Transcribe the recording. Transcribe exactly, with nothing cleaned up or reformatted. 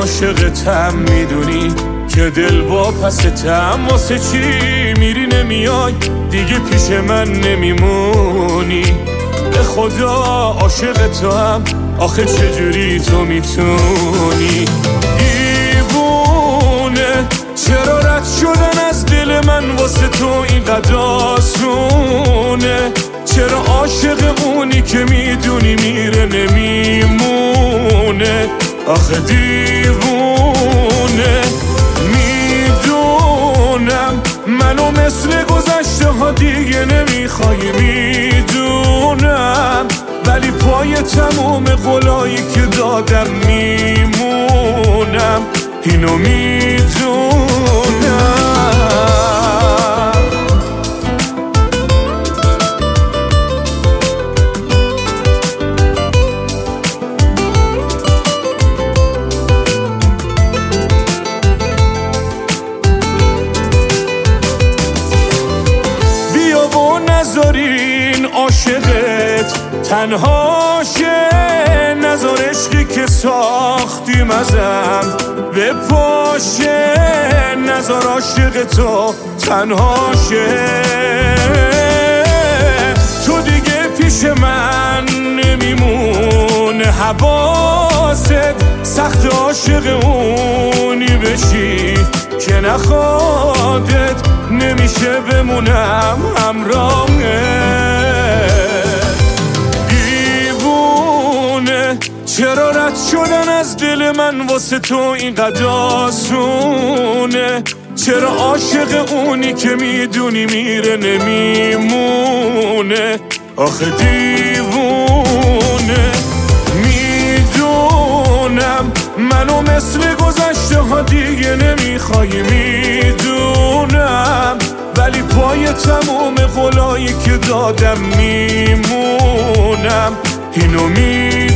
عاشقتم میدونی که دل با پستم، واسه چی میری نمیای دیگه پیش من نمیمونی؟ به خدا عاشق تو هم، آخه چجوری تو میتونی؟ دیوونه چرا رد شدن از دل من واسه تو اینقدر آسونه؟ چرا عاشق اونی که میدونی میره نمیمونه؟ آخه دیوونه میدونم منو مثل گذشته ها دیگه نمیخوای، میدونم ولی پای تموم قولایی که دادم میمونم، اینو میدونم. نذارین عاشقت تنها شه، نذار عشقی که ساختیم ازم به پاشه، نذار عاشق تو تنها شه. تو دیگه پیش من نمیمونه، حواست سخت عاشق اونی بشی که نخوادت نمیشه بمونم همراهه. دیوونه چرا رد شدن از دل من واسه تو اینقدر آسونه؟ چرا عاشق اونی که میدونی میره نمیمونه؟ آخه دیوونه میدونم منو مثل گذشته ها دیگه نمیخوای، میدونم ولی پای تموم قولایی که دادم میمونم، اینو می